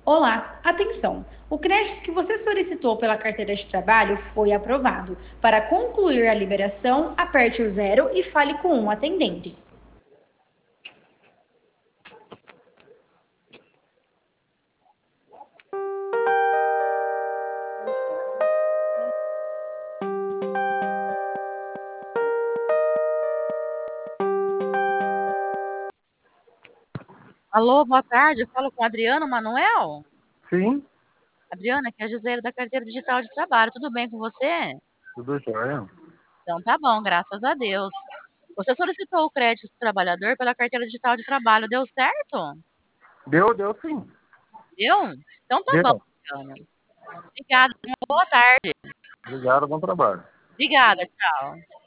Olá, atenção! O crédito que você solicitou pela carteira de trabalho foi aprovado. Para concluir a liberação, aperte o zero e fale com um atendente. Alô, boa tarde. Eu falo com a Adriana Manuel. Sim, Adriana, aqui é a Gisele da Carteira Digital de Trabalho. Tudo bem com você? tudo jóia. Então tá bom, graças a Deus. Você solicitou o crédito do trabalhador pela Carteira Digital de Trabalho. Deu certo? Deu sim. Deu? Então tá bom, Deu. Adriana. Obrigada. Uma boa tarde. Obrigado, bom trabalho. Obrigada, tchau.